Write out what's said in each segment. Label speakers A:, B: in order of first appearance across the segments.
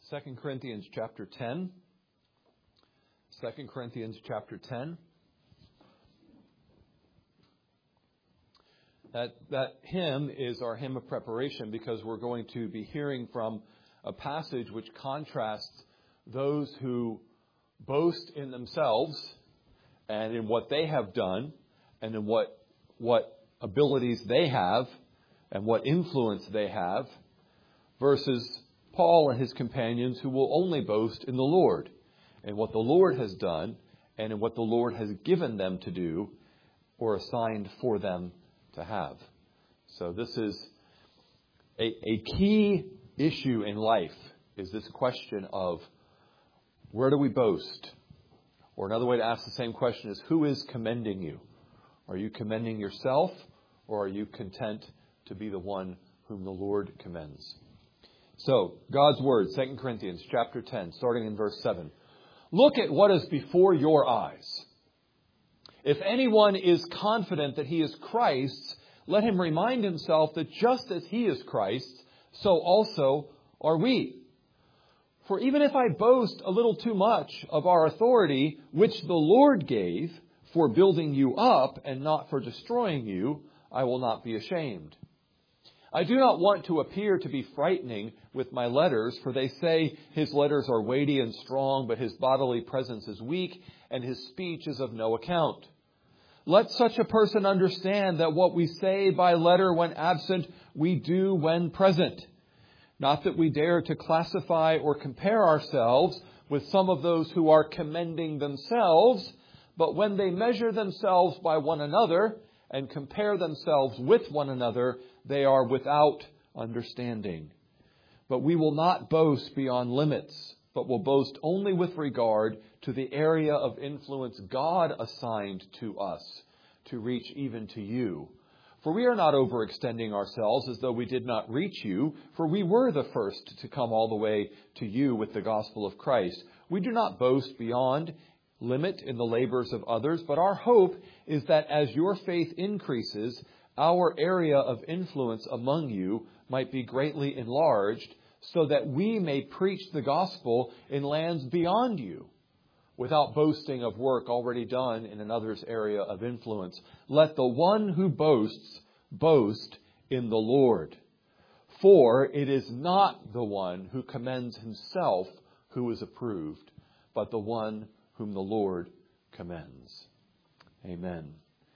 A: 2 Corinthians chapter 10. 2 Corinthians chapter 10. That hymn is our hymn of preparation because we're going to be hearing from a passage which contrasts those who boast in themselves and in what they have done and in what abilities they have and what influence they have versus Paul and his companions who will only boast in the Lord and what the Lord has done and in what the Lord has given them to do or assigned for them to have. So this is a key issue in life, is this question of where do we boast? Or another way to ask the same question is, who is commending you? Are you commending yourself, or are you content to be the one whom the Lord commends? So, God's Word, 2 Corinthians chapter 10, starting in verse 7. Look at what is before your eyes. If anyone is confident that he is Christ's, let him remind himself that just as he is Christ's, so also are we. For even if I boast a little too much of our authority, which the Lord gave for building you up and not for destroying you, I will not be ashamed. I do not want to appear to be frightening with my letters, for they say his letters are weighty and strong, but his bodily presence is weak, and his speech is of no account. Let such a person understand that what we say by letter when absent, we do when present. Not that we dare to classify or compare ourselves with some of those who are commending themselves, but when they measure themselves by one another and compare themselves with one another, they are without understanding. But we will not boast beyond limits, but will boast only with regard to the area of influence God assigned to us to reach even to you. For we are not overextending ourselves as though we did not reach you, for we were the first to come all the way to you with the gospel of Christ. We do not boast beyond limit in the labors of others, but our hope is that as your faith increases, our area of influence among you might be greatly enlarged, so that we may preach the gospel in lands beyond you, without boasting of work already done in another's area of influence. Let the one who boasts, boast in the Lord. For it is not the one who commends himself who is approved, but the one whom the Lord commends. Amen.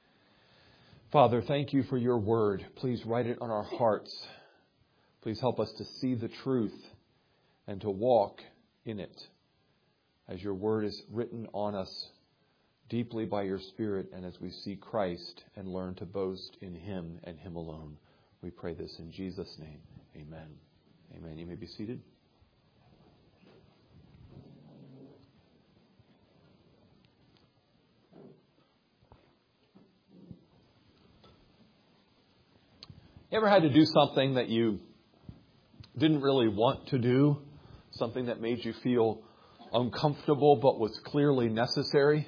A: Father, thank you for your word. Please write it on our hearts. Please help us to see the truth and to walk in it as your word is written on us deeply by your Spirit, and as we see Christ and learn to boast in him and him alone. We pray this in Jesus' name. Amen. Amen. You may be seated. You ever had to do something that you didn't really want to do? Something that made you feel uncomfortable but was clearly necessary?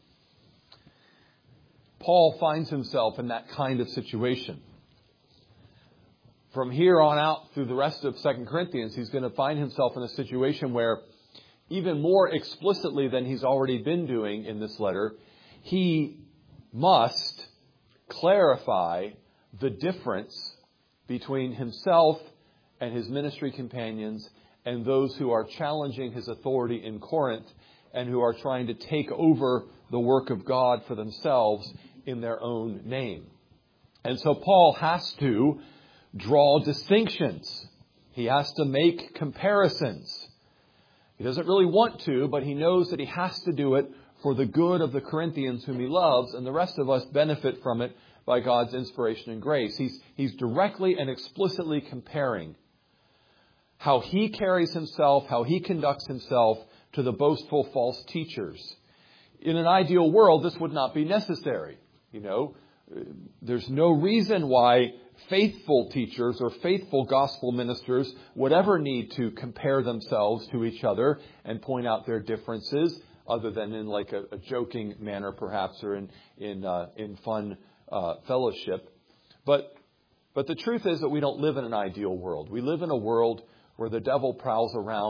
A: Paul finds himself in that kind of situation. From here on out through the rest of 2 Corinthians, he's going to find himself in a situation where, even more explicitly than he's already been doing in this letter, he must clarify the difference between himself and his ministry companions and those who are challenging his authority in Corinth and who are trying to take over the work of God for themselves in their own name. And so Paul has to draw distinctions. He has to make comparisons. He doesn't really want to, but he knows that he has to do it for the good of the Corinthians whom he loves, and the rest of us benefit from it by God's inspiration and grace. He's directly and explicitly comparing how he carries himself, how he conducts himself to the boastful false teachers. In an ideal world, this would not be necessary. There's no reason why faithful teachers or faithful gospel ministers would ever need to compare themselves to each other and point out their differences, other than in like a joking manner, perhaps, or in fun fellowship. But the truth is that we don't live in an ideal world. We live in a world where the devil prowls around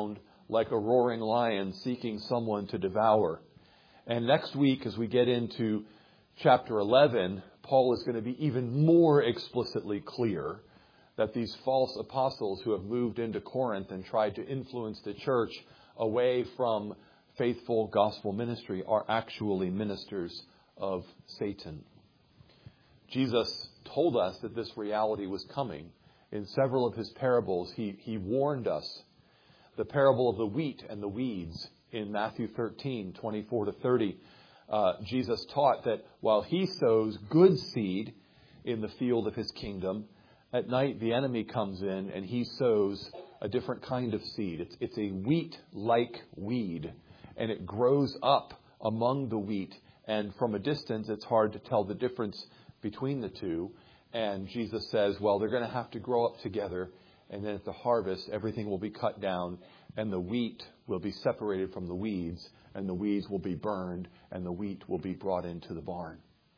A: like a roaring lion seeking someone to devour. And next week, as we get into chapter 11, Paul is going to be even more explicitly clear that these false apostles who have moved into Corinth and tried to influence the church away from faithful gospel ministry are actually ministers of Satan. Jesus told us that this reality was coming. In several of his parables, he warned us. The parable of the wheat and the weeds in Matthew 13, 24 to 30. Jesus taught that while he sows good seed in the field of his kingdom, at night the enemy comes in and he sows a different kind of seed. It's a wheat-like weed, and it grows up among the wheat. And from a distance, it's hard to tell the difference between the two. And Jesus says, well, they're going to have to grow up together. And then at the harvest, everything will be cut down, and the wheat will be separated from the weeds, and the weeds will be burned, and the wheat will be brought into the barn.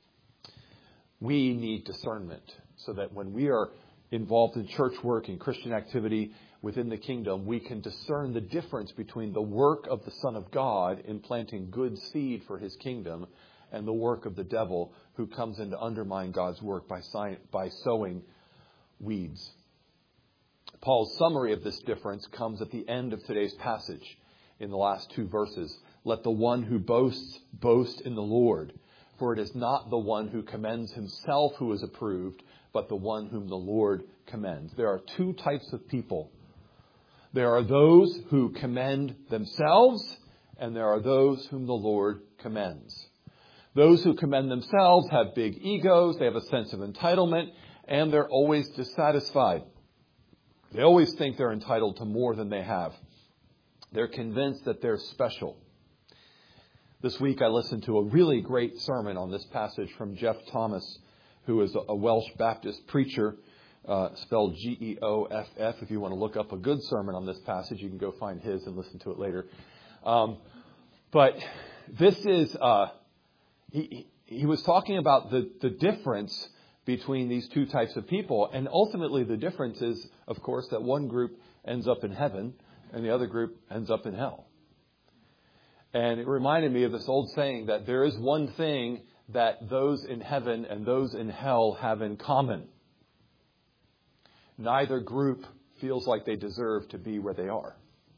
A: We need discernment so that when we are involved in church work and Christian activity within the kingdom, we can discern the difference between the work of the Son of God in planting good seed for his kingdom and the work of the devil who comes in to undermine God's work by sowing weeds. Paul's summary of this difference comes at the end of today's passage in the last two verses. Let the one who boasts boast in the Lord, for it is not the one who commends himself who is approved, but the one whom the Lord commends. There are two types of people. There are those who commend themselves, and there are those whom the Lord commends. Those who commend themselves have big egos, they have a sense of entitlement, and they're always dissatisfied. They always think they're entitled to more than they have. They're convinced that they're special. This week I listened to a really great sermon on this passage from Jeff Thomas, who is a Welsh Baptist preacher, spelled Geoff. If you want to look up a good sermon on this passage, you can go find his and listen to it later. But this is, he was talking about the difference between these two types of people. And ultimately the difference is, of course, that one group ends up in heaven and the other group ends up in hell. And it reminded me of this old saying that there is one thing that those in heaven and those in hell have in common. Neither group feels like they deserve to be where they are.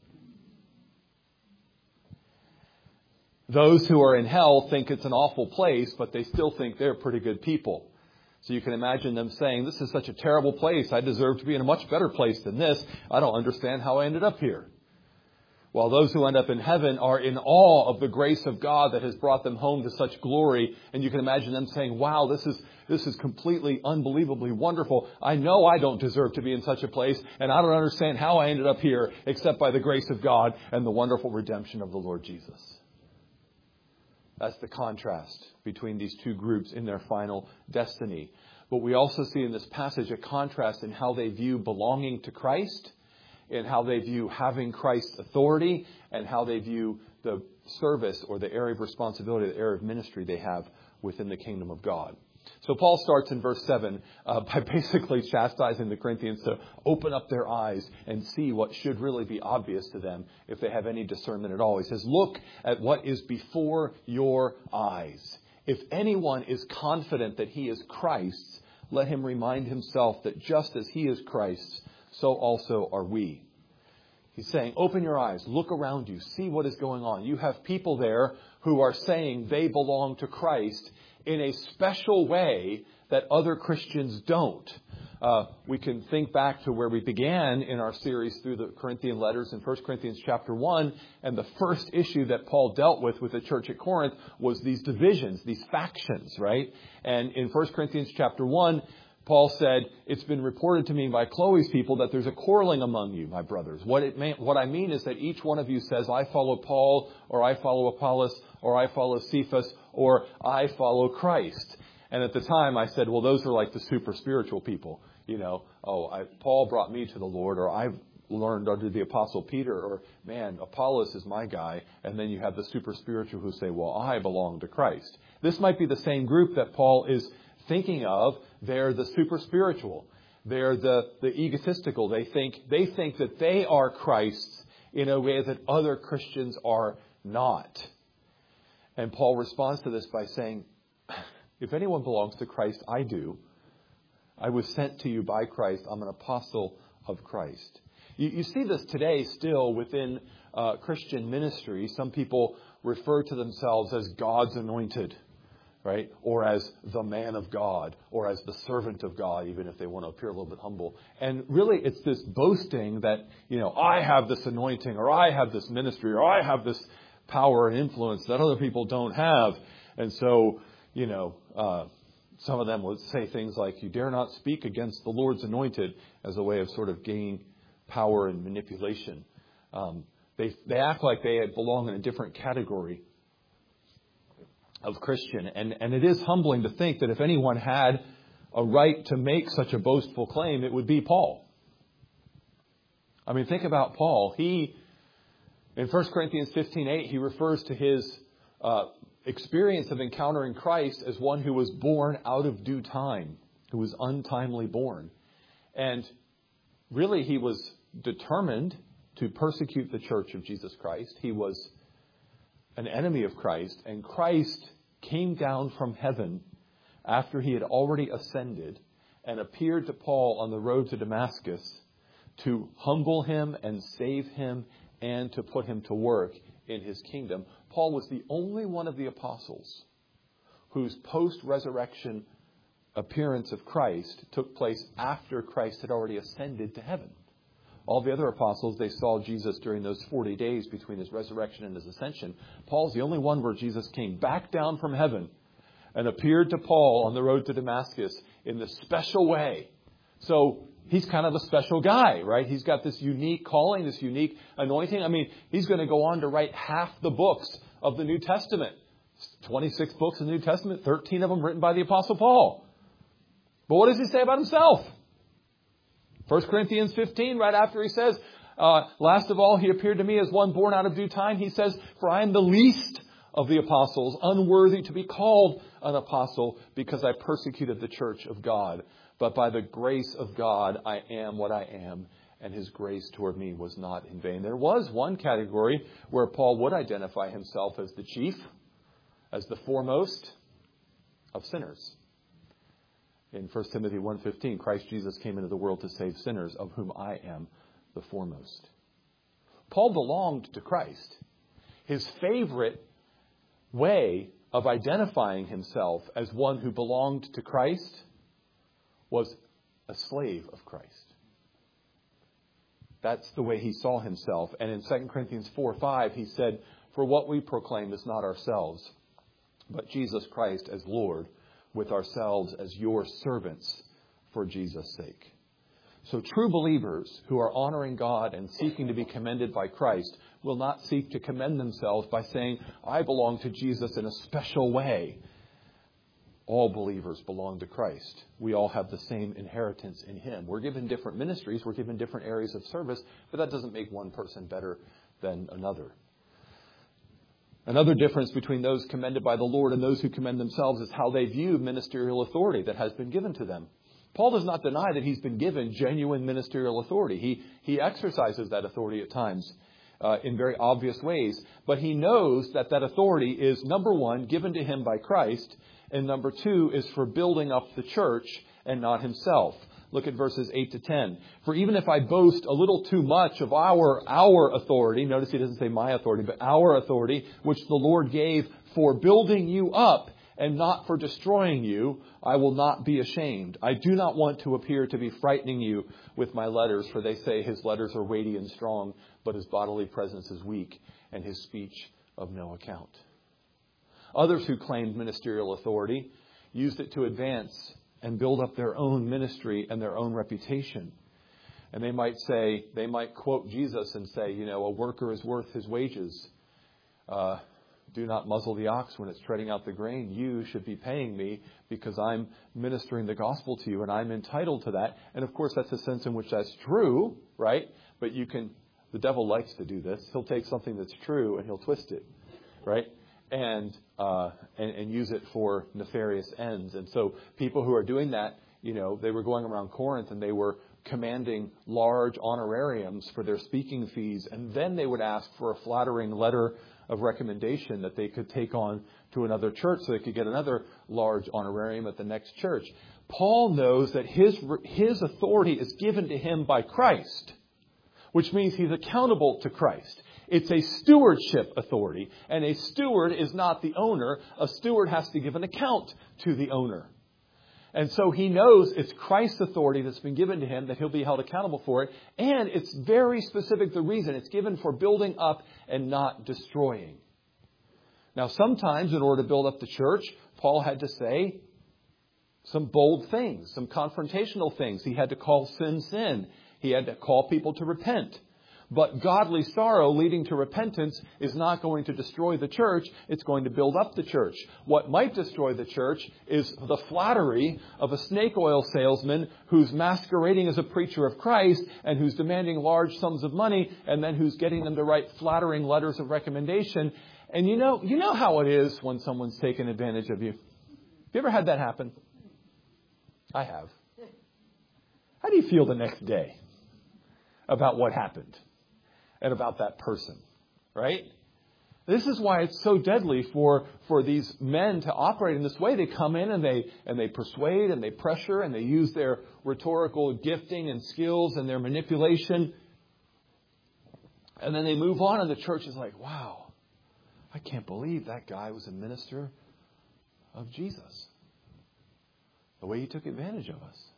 A: Those who are in hell think it's an awful place, but they still think they're pretty good people. So you can imagine them saying, this is such a terrible place. I deserve to be in a much better place than this. I don't understand how I ended up here. While those who end up in heaven are in awe of the grace of God that has brought them home to such glory. And you can imagine them saying, wow, this is completely unbelievably wonderful. I know I don't deserve to be in such a place, and I don't understand how I ended up here except by the grace of God and the wonderful redemption of the Lord Jesus. That's the contrast between these two groups in their final destiny. But we also see in this passage a contrast in how they view belonging to Christ, in how they view having Christ's authority, and how they view the service or the area of responsibility, the area of ministry they have within the kingdom of God. So Paul starts in verse 7 by basically chastising the Corinthians to open up their eyes and see what should really be obvious to them if they have any discernment at all. He says, look at what is before your eyes. If anyone is confident that he is Christ's, let him remind himself that just as he is Christ's, so also are we. He's saying, open your eyes, look around you, see what is going on. You have people there who are saying they belong to Christ in a special way that other Christians don't. We can think back to where we began in our series through the Corinthian letters in 1 Corinthians chapter 1. And the first issue that Paul dealt with the church at Corinth was these divisions, these factions, right? And in 1 Corinthians chapter 1, Paul said, it's been reported to me by Chloe's people that there's a quarreling among you, my brothers. What I mean is that each one of you says, I follow Paul, or I follow Apollos, or I follow Cephas, or I follow Christ. And at the time I said, well, those are like the super spiritual people. You know, Paul brought me to the Lord, or I've learned under the Apostle Peter, or man, Apollos is my guy. And then you have the super spiritual who say, well, I belong to Christ. This might be the same group that Paul is thinking of. They're the super spiritual. They're the egotistical. They think that they are Christ's in a way that other Christians are not. And Paul responds to this by saying, if anyone belongs to Christ, I do. I was sent to you by Christ. I'm an apostle of Christ. You see this today still within Christian ministry. Some people refer to themselves as God's anointed, right? Or as the man of God, or as the servant of God, even if they want to appear a little bit humble. And really, it's this boasting that, I have this anointing, or I have this ministry, or I have this power and influence that other people don't have. And so, some of them would say things like, you dare not speak against the Lord's anointed, as a way of sort of gaining power and manipulation. They act like they belong in a different category of Christian. And it is humbling to think that if anyone had a right to make such a boastful claim, it would be Paul. I mean, think about Paul. In 1 Corinthians 15:8, he refers to his experience of encountering Christ as one who was born out of due time, who was untimely born. And really, he was determined to persecute the church of Jesus Christ. He was an enemy of Christ, and Christ came down from heaven after he had already ascended and appeared to Paul on the road to Damascus to humble him and save him and to put him to work in his kingdom. Paul was the only one of the apostles whose post-resurrection appearance of Christ took place after Christ had already ascended to heaven. All the other apostles, they saw Jesus during those 40 days between his resurrection and his ascension. Paul's the only one where Jesus came back down from heaven and appeared to Paul on the road to Damascus in this special way. So he's kind of a special guy, right? He's got this unique calling, this unique anointing. I mean, he's going to go on to write half the books of the New Testament. 26 books in the New Testament, 13 of them written by the Apostle Paul. But what does he say about himself? 1 Corinthians 15, right after he says, last of all, he appeared to me as one born out of due time. He says, for I am the least of the apostles, unworthy to be called an apostle, because I persecuted the church of God. But by the grace of God, I am what I am, and his grace toward me was not in vain. There was one category where Paul would identify himself as the chief, as the foremost of sinners. In 1 Timothy 1:15, Christ Jesus came into the world to save sinners, of whom I am the foremost. Paul belonged to Christ. His favorite way of identifying himself as one who belonged to Christ was a slave of Christ. That's the way he saw himself. And in 2 Corinthians 4:5, he said, for what we proclaim is not ourselves, but Jesus Christ as Lord, with ourselves as your servants for Jesus' sake. So true believers who are honoring God and seeking to be commended by Christ will not seek to commend themselves by saying, I belong to Jesus in a special way. All believers belong to Christ. We all have the same inheritance in him. We're given different ministries, we're given different areas of service, but that doesn't make one person better than another. Another difference between those commended by the Lord and those who commend themselves is how they view ministerial authority that has been given to them. Paul does not deny that he's been given genuine ministerial authority. He exercises that authority at times in very obvious ways. But he knows that that authority is, number one, given to him by Christ, and number two, is for building up the church and not himself. Look at verses 8 to 10. For even if I boast a little too much of our authority, notice he doesn't say my authority, but our authority, which the Lord gave for building you up and not for destroying you, I will not be ashamed. I do not want to appear to be frightening you with my letters, for they say his letters are weighty and strong, but his bodily presence is weak and his speech of no account. Others who claimed ministerial authority used it to advance and build up their own ministry and their own reputation. And they might quote Jesus and say, a worker is worth his wages. Do not muzzle the ox when it's treading out the grain. You should be paying me because I'm ministering the gospel to you and I'm entitled to that. And of course, that's a sense in which that's true, right? But the devil likes to do this. He'll take something that's true and he'll twist it, right? And use it for nefarious ends. And so people who are doing that, they were going around Corinth and they were commanding large honorariums for their speaking fees, and then they would ask for a flattering letter of recommendation that they could take on to another church so they could get another large honorarium at the next church. Paul knows that his authority is given to him by Christ, which means he's accountable to Christ. It's a stewardship authority, and a steward is not the owner. A steward has to give an account to the owner. And so he knows it's Christ's authority that's been given to him, that he'll be held accountable for it. And it's very specific, the reason. It's given for building up and not destroying. Now, sometimes in order to build up the church, Paul had to say some bold things, some confrontational things. He had to call sin, sin. He had to call people to repent. But godly sorrow leading to repentance is not going to destroy the church. It's going to build up the church. What might destroy the church is the flattery of a snake oil salesman who's masquerading as a preacher of Christ and who's demanding large sums of money and then who's getting them to write flattering letters of recommendation. And you know how it is when someone's taken advantage of you. Have you ever had that happen? I have. How do you feel the next day about what happened and about that person, right? This is why it's so deadly for these men to operate in this way. They come in and they persuade and they pressure and they use their rhetorical gifting and skills and their manipulation. And then they move on and the church is like, wow, I can't believe that guy was a minister of Jesus. The way he took advantage of us.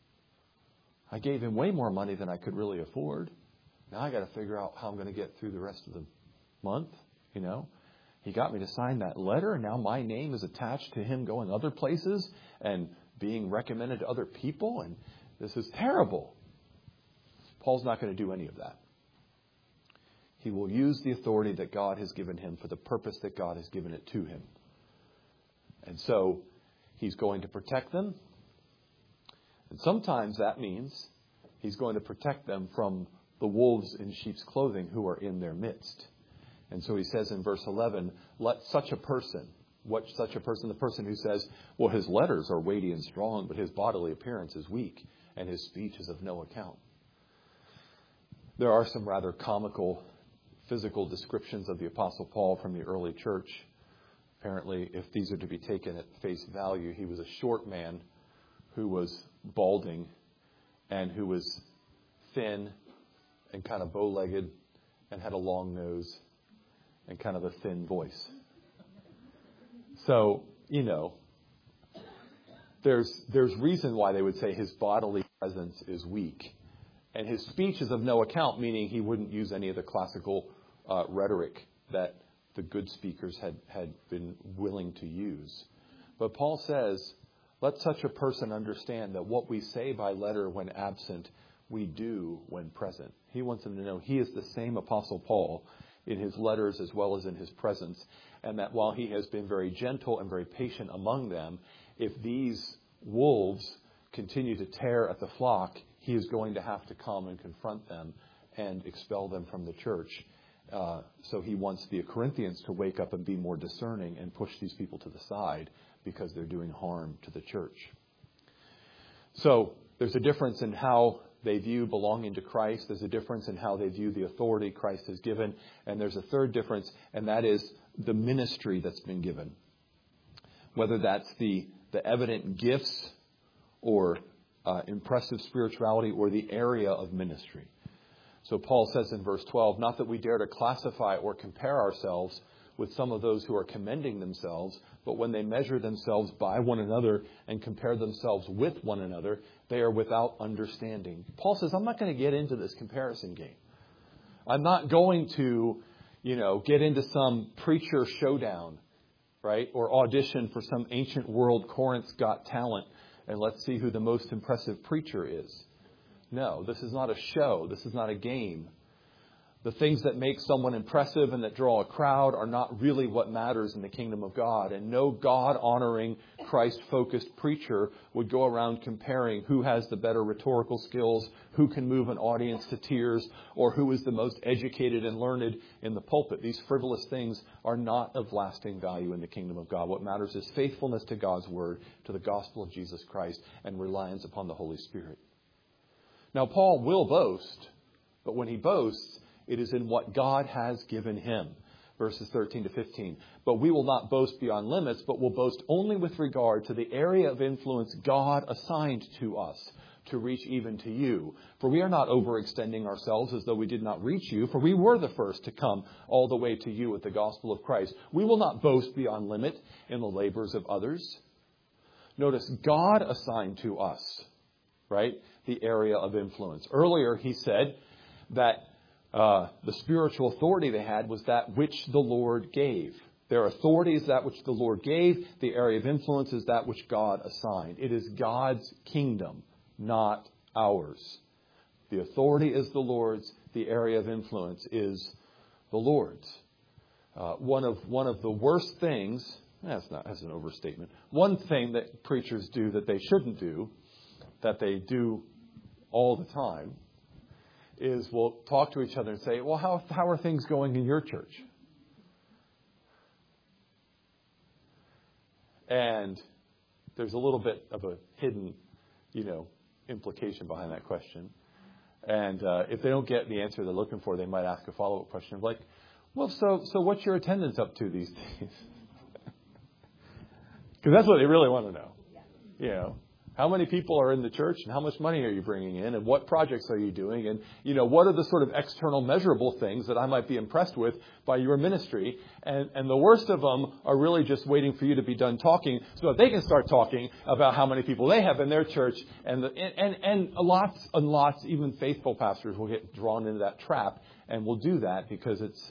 A: I gave him way more money than I could really afford. Now I got to figure out how I'm going to get through the rest of the month. He got me to sign that letter, and now my name is attached to him going other places and being recommended to other people. And this is terrible. Paul's not going to do any of that. He will use the authority that God has given him for the purpose that God has given it to him. And so he's going to protect them. And sometimes that means he's going to protect them from the wolves in sheep's clothing who are in their midst. And so he says in verse 11, let such a person, what such a person? The person who says, well, his letters are weighty and strong, but his bodily appearance is weak and his speech is of no account. There are some rather comical physical descriptions of the Apostle Paul from the early church. Apparently, if these are to be taken at face value, he was a short man who was balding and who was thin and kind of bow-legged and had a long nose and kind of a thin voice. So, there's reason why they would say his bodily presence is weak. And his speech is of no account, meaning he wouldn't use any of the classical rhetoric that the good speakers had been willing to use. But Paul says, let such a person understand that what we say by letter when absent, we do when present. He wants them to know he is the same Apostle Paul in his letters as well as in his presence. And that while he has been very gentle and very patient among them, if these wolves continue to tear at the flock, he is going to have to come and confront them and expel them from the church. So he wants the Corinthians to wake up and be more discerning and push these people to the side because they're doing harm to the church. So there's a difference in how they view belonging to Christ. There's a difference in how they view the authority Christ has given. And there's a third difference, and that is the ministry that's been given. Whether that's the evident gifts or impressive spirituality or the area of ministry. So Paul says in verse 12, not that we dare to classify or compare ourselves with some of those who are commending themselves, but when they measure themselves by one another and compare themselves with one another, they are without understanding. Paul says, I'm not going to get into this comparison game. I'm not going to, get into some preacher showdown, right? Or audition for some ancient world Corinth's Got Talent and let's see who the most impressive preacher is. No, this is not a show. This is not a game. The things that make someone impressive and that draw a crowd are not really what matters in the kingdom of God. And no God-honoring, Christ-focused preacher would go around comparing who has the better rhetorical skills, who can move an audience to tears, or who is the most educated and learned in the pulpit. These frivolous things are not of lasting value in the kingdom of God. What matters is faithfulness to God's word, to the gospel of Jesus Christ, and reliance upon the Holy Spirit. Now, Paul will boast, but when he boasts, it is in what God has given him. Verses 13 to 15. But we will not boast beyond limits, but will boast only with regard to the area of influence God assigned to us to reach even to you. For we are not overextending ourselves as though we did not reach you, for we were the first to come all the way to you with the gospel of Christ. We will not boast beyond limit in the labors of others. Notice, God assigned to us, right, the area of influence. Earlier he said that the spiritual authority they had was that which the Lord gave. Their authority is that which the Lord gave. The area of influence is that which God assigned. It is God's kingdom, not ours. The authority is the Lord's. The area of influence is the Lord's. One of the worst things, that's an overstatement. One thing that preachers do that they shouldn't do, that they do all the time, is we'll talk to each other and say, well, how are things going in your church? And there's a little bit of a hidden, implication behind that question. And if they don't get the answer they're looking for, they might ask a follow-up question like, well, so what's your attendance up to these days? Because that's what they really want to know. How many people are in the church and how much money are you bringing in and what projects are you doing? And, what are the sort of external measurable things that I might be impressed with by your ministry? And the worst of them are really just waiting for you to be done talking so that they can start talking about how many people they have in their church. And lots and lots, even faithful pastors will get drawn into that trap and will do that because it's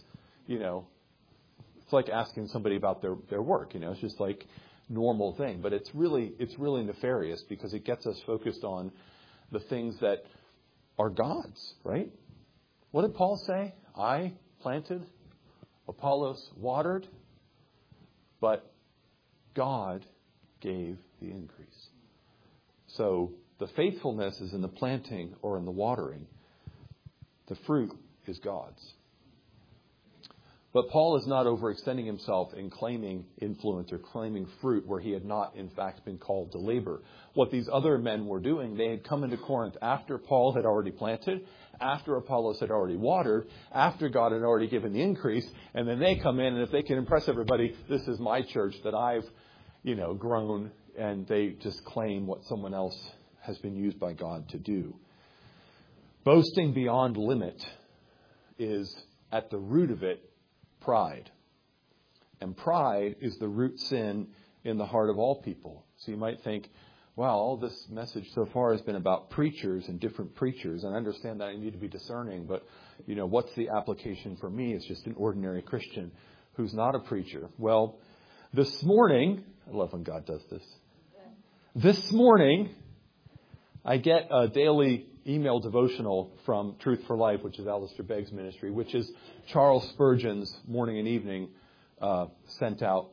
A: like asking somebody about their work. It's just like normal thing, but it's really nefarious because it gets us focused on the things that are God's, right? What did Paul say? I planted, Apollos watered, but God gave the increase. So the faithfulness is in the planting or in the watering. The fruit is God's. But Paul is not overextending himself in claiming influence or claiming fruit where he had not, in fact, been called to labor. What these other men were doing, they had come into Corinth after Paul had already planted, after Apollos had already watered, after God had already given the increase, and then they come in, and if they can impress everybody, this is my church that I've, grown, and they just claim what someone else has been used by God to do. Boasting beyond limit is, at the root of it, pride. And pride is the root sin in the heart of all people. So you might think, wow, all this message so far has been about preachers and different preachers. And I understand that I need to be discerning, but, what's the application for me as just an ordinary Christian who's not a preacher? Well, this morning, I love when God does this. This morning, I get a daily email devotional from Truth for Life, which is Alistair Begg's ministry, which is Charles Spurgeon's morning and evening sent out.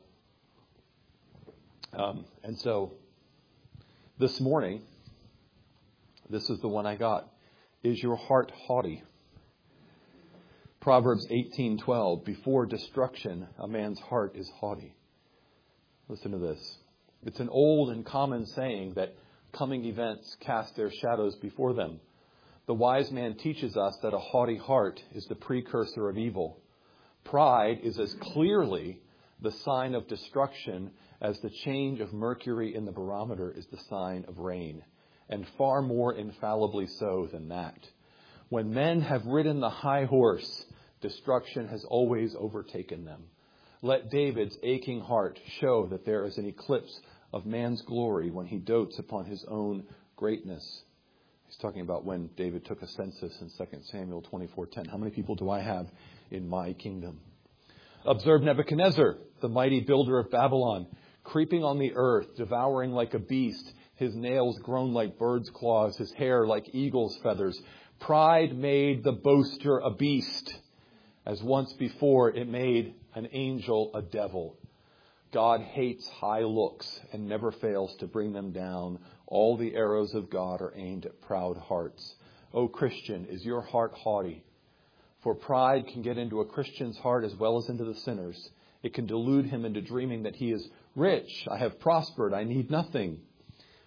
A: And so this morning, this is the one I got. Is your heart haughty? Proverbs 18:12. Before destruction, a man's heart is haughty. Listen to this. It's an old and common saying that coming events cast their shadows before them. The wise man teaches us that a haughty heart is the precursor of evil. Pride is as clearly the sign of destruction as the change of mercury in the barometer is the sign of rain, and far more infallibly so than that. When men have ridden the high horse, destruction has always overtaken them. Let David's aching heart show that there is an eclipse of man's glory when he dotes upon his own greatness. He's talking about when David took a census in 2 Samuel 24:10. How many people do I have in my kingdom? Observe Nebuchadnezzar, the mighty builder of Babylon, creeping on the earth, devouring like a beast, his nails grown like birds' claws, his hair like eagle's feathers. Pride made the boaster a beast, as once before it made an angel a devil. God hates high looks and never fails to bring them down. All the arrows of God are aimed at proud hearts. O Christian, is your heart haughty? For pride can get into a Christian's heart as well as into the sinner's. It can delude him into dreaming that he is rich. I have prospered. I need nothing.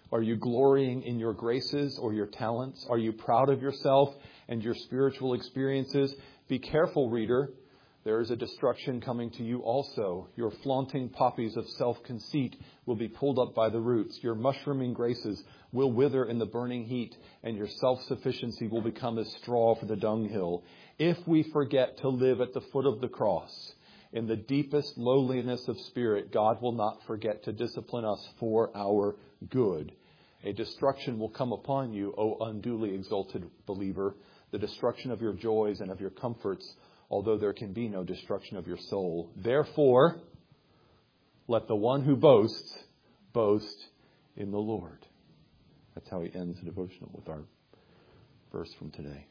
A: Are you glorying in your graces or your talents? Are you proud of yourself and your spiritual experiences? Be careful, reader. There is a destruction coming to you also. Your flaunting poppies of self-conceit will be pulled up by the roots. Your mushrooming graces will wither in the burning heat, and your self-sufficiency will become as straw for the dunghill. If we forget to live at the foot of the cross, in the deepest lowliness of spirit, God will not forget to discipline us for our good. A destruction will come upon you, O unduly exalted believer, the destruction of your joys and of your comforts, although there can be no destruction of your soul. Therefore, let the one who boasts, boast in the Lord. That's how he ends the devotional with our verse from today.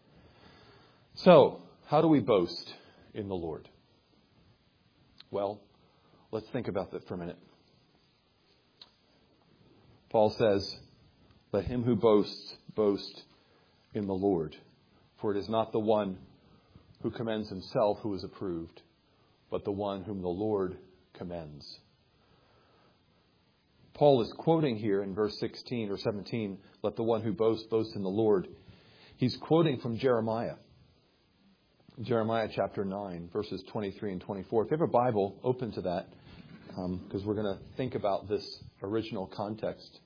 A: So, how do we boast in the Lord? Well, let's think about that for a minute. Paul says, let him who boasts, boast in the Lord. For it is not the one who commends himself who is approved, but the one whom the Lord commends. Paul is quoting here in verse 16 or 17, let the one who boasts, boast in the Lord. He's quoting from Jeremiah. Jeremiah chapter 9, verses 23 and 24. If you have a Bible, open to that, because we're going to think about this original context.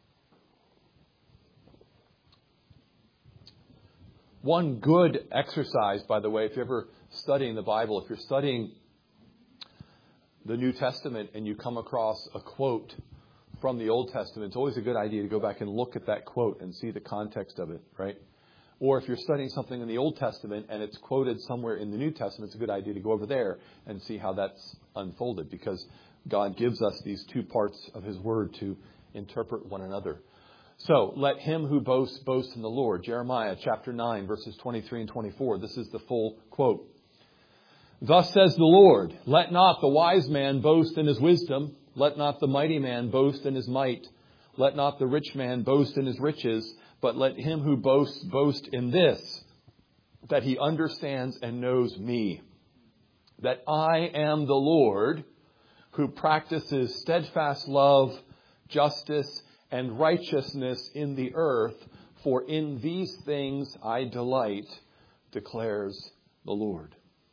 A: One good exercise, by the way, if you're ever studying the Bible, if you're studying the New Testament and you come across a quote from the Old Testament, it's always a good idea to go back and look at that quote and see the context of it, right? Or if you're studying something in the Old Testament and it's quoted somewhere in the New Testament, it's a good idea to go over there and see how that's unfolded, because God gives us these two parts of his word to interpret one another. So, let him who boasts, boast in the Lord. Jeremiah chapter 9, verses 23 and 24. This is the full quote. Thus says the Lord, let not the wise man boast in his wisdom. Let not the mighty man boast in his might. Let not the rich man boast in his riches. But let him who boasts, boast in this, that he understands and knows me, that I am the Lord who practices steadfast love, justice, and righteousness in the earth, for in these things I delight, declares the Lord.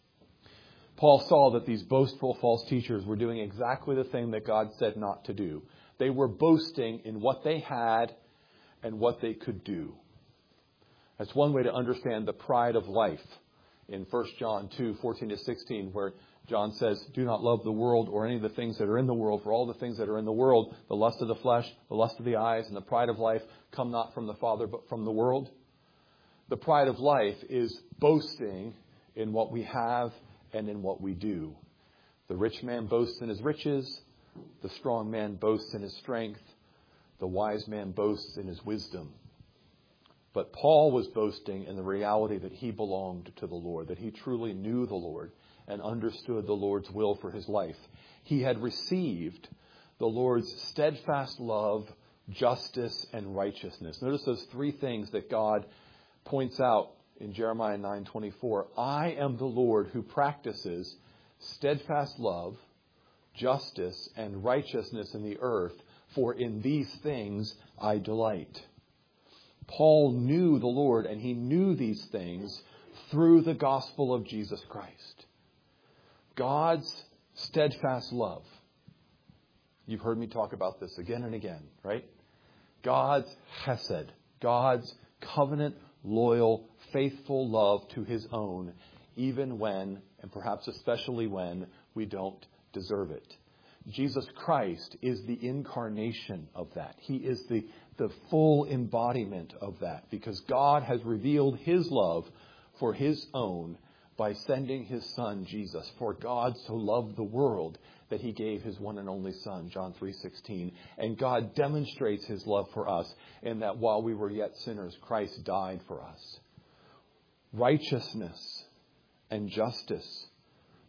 A: Paul saw that these boastful false teachers were doing exactly the thing that God said not to do. They were boasting in what they had and what they could do. That's one way to understand the pride of life in 1 John 2, 14 to 16, where John says, do not love the world or any of the things that are in the world, for all the things that are in the world, the lust of the flesh, the lust of the eyes, and the pride of life come not from the Father, but from the world. The pride of life is boasting in what we have and in what we do. The rich man boasts in his riches. The strong man boasts in his strength. The wise man boasts in his wisdom. But Paul was boasting in the reality that he belonged to the Lord, that he truly knew the Lord and understood the Lord's will for his life. He had received the Lord's steadfast love, justice, and righteousness. Notice those three things that God points out in Jeremiah 9:24. I am the Lord who practices steadfast love, justice, and righteousness in the earth, for in these things I delight. Paul knew the Lord, and he knew these things through the gospel of Jesus Christ. God's steadfast love. You've heard me talk about this again and again, right? God's chesed, God's covenant, loyal, faithful love to his own, even when, and perhaps especially when, we don't deserve it. Jesus Christ is the incarnation of that. He is the full embodiment of that, because God has revealed his love for his own by sending his son, Jesus. For God so loved the world that he gave his one and only son, John 3:16. And God demonstrates his love for us in that while we were yet sinners, Christ died for us. Righteousness and justice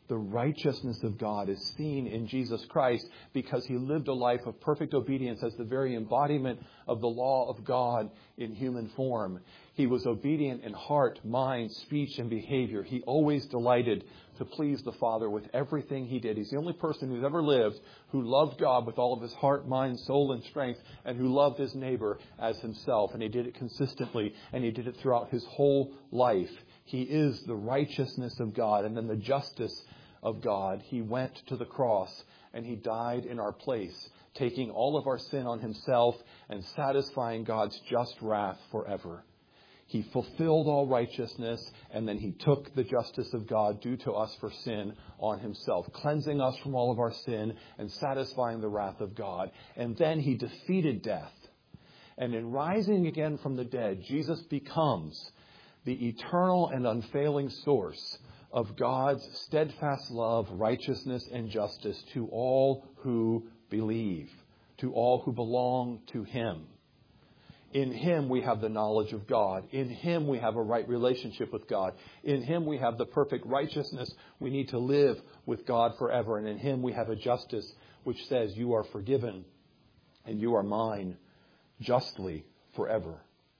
A: The righteousness of God is seen in Jesus Christ because he lived a life of perfect obedience as the very embodiment of the law of God in human form. He was obedient in heart, mind, speech, and behavior. He always delighted to please the Father with everything he did. He's the only person who's ever lived who loved God with all of his heart, mind, soul, and strength, and who loved his neighbor as himself. And he did it consistently, and he did it throughout his whole life. He is the righteousness of God, and then the justice of God. He went to the cross, and he died in our place, taking all of our sin on himself and satisfying God's just wrath forever. He fulfilled all righteousness, and then he took the justice of God due to us for sin on himself, cleansing us from all of our sin and satisfying the wrath of God. And then he defeated death. And in rising again from the dead, Jesus becomes the eternal and unfailing source of God's steadfast love, righteousness, and justice to all who believe, to all who belong to him. In him we have the knowledge of God. In him we have a right relationship with God. In him we have the perfect righteousness we need to live with God forever. And in him we have a justice which says, you are forgiven and you are mine justly forever.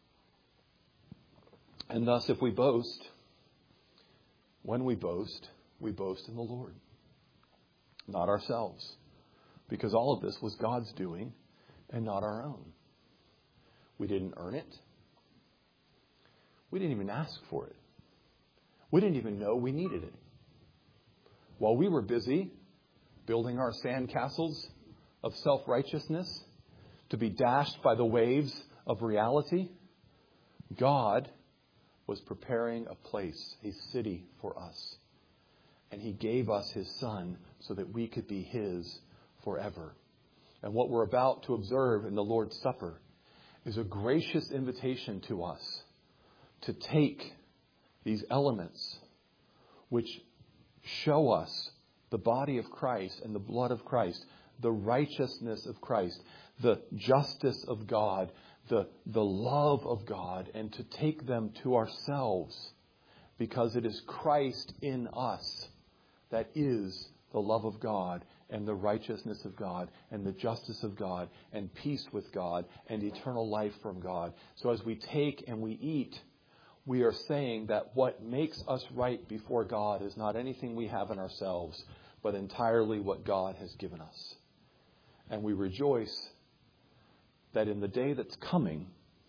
A: And thus, if we boast, when we boast in the Lord, not ourselves. Because all of this was God's doing and not our own. We didn't earn it. We didn't even ask for it. We didn't even know we needed it. While we were busy building our sandcastles of self-righteousness to be dashed by the waves of reality, God was preparing a place, a city for us. And he gave us his Son so that we could be his forever. And what we're about to observe in the Lord's Supper is a gracious invitation to us to take these elements which show us the body of Christ and the blood of Christ, the righteousness of Christ, the justice of God, the love of God, and to take them to ourselves, because it is Christ in us that is the love of God and the righteousness of God and the justice of God and peace with God and eternal life from God. So as we take and we eat, we are saying that what makes us right before God is not anything we have in ourselves, but entirely what God has given us. And we rejoice that in the day that's coming,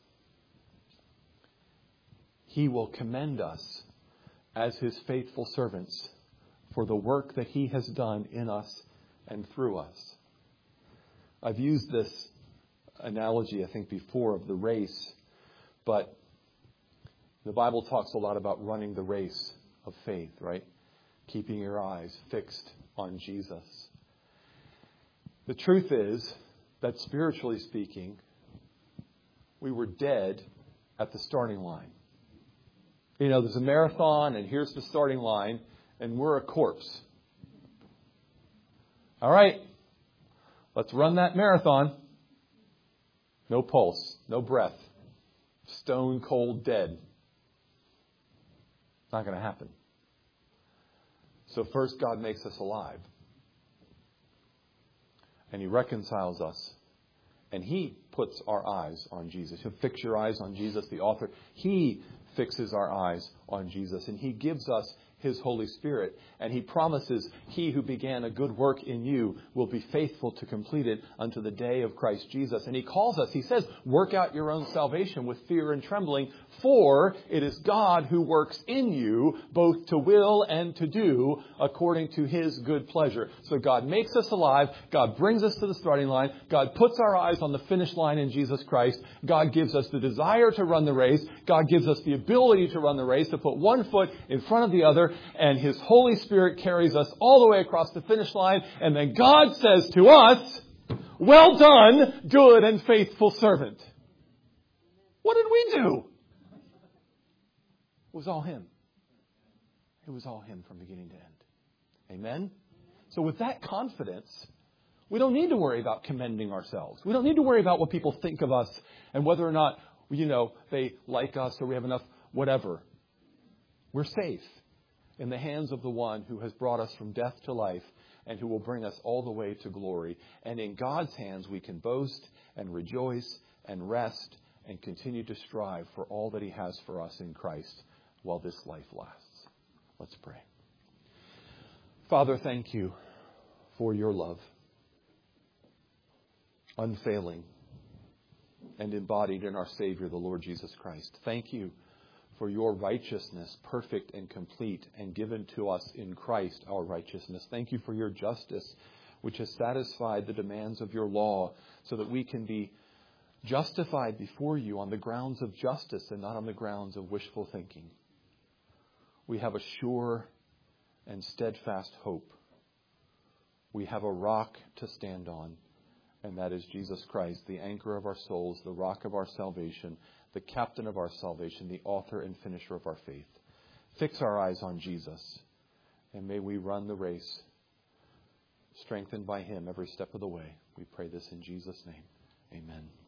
A: he will commend us as his faithful servants for the work that he has done in us and through us. I've used this analogy, I think, before of the race, but the Bible talks a lot about running the race of faith, right? Keeping your eyes fixed on Jesus. The truth is that spiritually speaking, we were dead at the starting line. You know, there's a marathon and here's the starting line and we're a corpse. All right, let's run that marathon. No pulse, no breath, stone cold dead. It's not going to happen. So first God makes us alive. And he reconciles us. And he puts our eyes on Jesus. He'll fix your eyes on Jesus, the author. He fixes our eyes on Jesus. And he gives us his Holy Spirit. And he promises he who began a good work in you will be faithful to complete it unto the day of Christ Jesus. And he calls us, he says, work out your own salvation with fear and trembling, for it is God who works in you both to will and to do according to his good pleasure. So God makes us alive. God brings us to the starting line. God puts our eyes on the finish line in Jesus Christ. God gives us the desire to run the race. God gives us the ability to run the race, to put one foot in front of the other. And his Holy Spirit carries us all the way across the finish line. And then God says to us, well done, good and faithful servant. What did we do? It was all him. It was all him from beginning to end. Amen? So with that confidence, we don't need to worry about commending ourselves. We don't need to worry about what people think of us and whether or not, they like us or we have enough whatever. We're safe. in the hands of the one who has brought us from death to life and who will bring us all the way to glory. And in God's hands we can boast and rejoice and rest and continue to strive for all that he has for us in Christ while this life lasts. Let's pray. Father, thank you for your love, unfailing and embodied in our Savior, the Lord Jesus Christ. Thank you for your righteousness, perfect and complete, and given to us in Christ, our righteousness. Thank you for your justice, which has satisfied the demands of your law, so that we can be justified before you on the grounds of justice and not on the grounds of wishful thinking. We have a sure and steadfast hope. We have a rock to stand on, and that is Jesus Christ, the anchor of our souls, the rock of our salvation, the captain of our salvation, the author and finisher of our faith. Fix our eyes on Jesus, and may we run the race, strengthened by him every step of the way. We pray this in Jesus' name. Amen.